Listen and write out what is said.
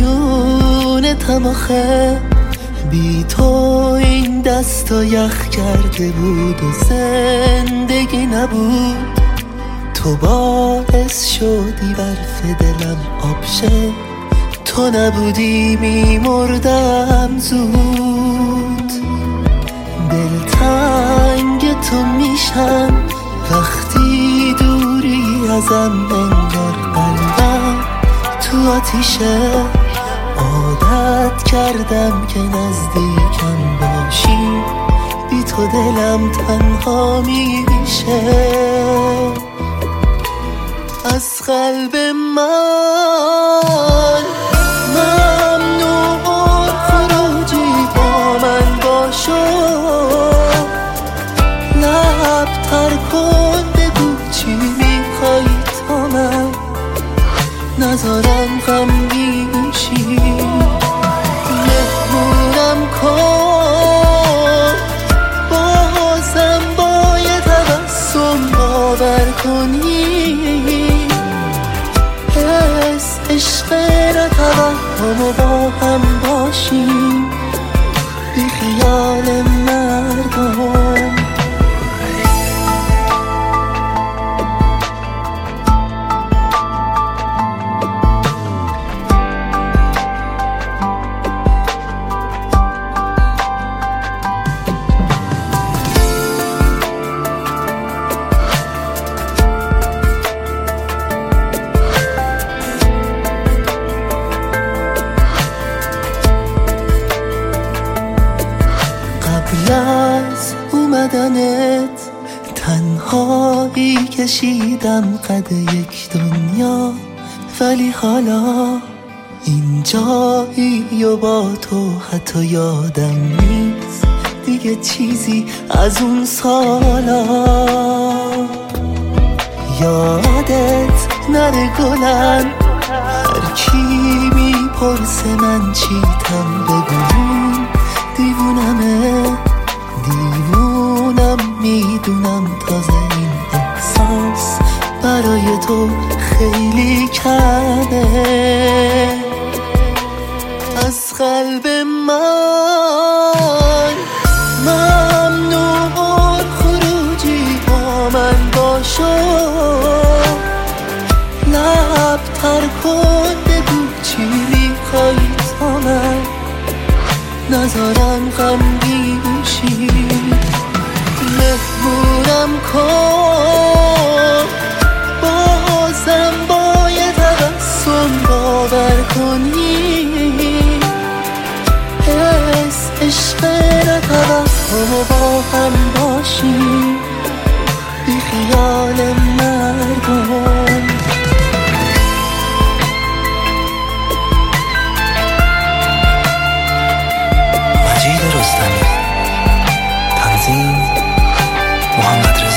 جونتم آخه، بی تو این دستا یخ کرده بود و زندگی نبود. تو باعث شدی برف دلم آب شه، تو نبودی میمردم زود. دلتنگ تو میشم وقتی دوری ازم، انگار قلبم تو آتیشه. عادت کردم که نزدیکم باشی، بی تو دلم تنها میشه. از قلب من ممنوع خروجی، با من باشو. لب تر کن بگو چی میخوای تا من نذارم غمگین شی. مهمونم کن، بازم با یه تبسم باور کنی. حس عشق را توهم و با هم باشیم، بی خیال مردم. قبل از اومدنت تنهایی کشیدم قد یک دنیا، ولی حالا این جایی و با تو حتی یادم نیست دیگه چیزی از اون سالا. یادت نره گلم، هر کی میپرسه من چیتم بگون. دیوونم میدونم، تازه این احساس برای تو خیلی کمه. از قلب من ممنوع خروجی، با من باشو. لب تر کن بگو چی میخوای تا من نذارم غمگین شی. مهمونم کن، بازم با یه تبسم باور کنی. حس عشق را توهم و با هم باشیم، بی خیال مردم. مجید رستمی، تنظیم محمد رضا.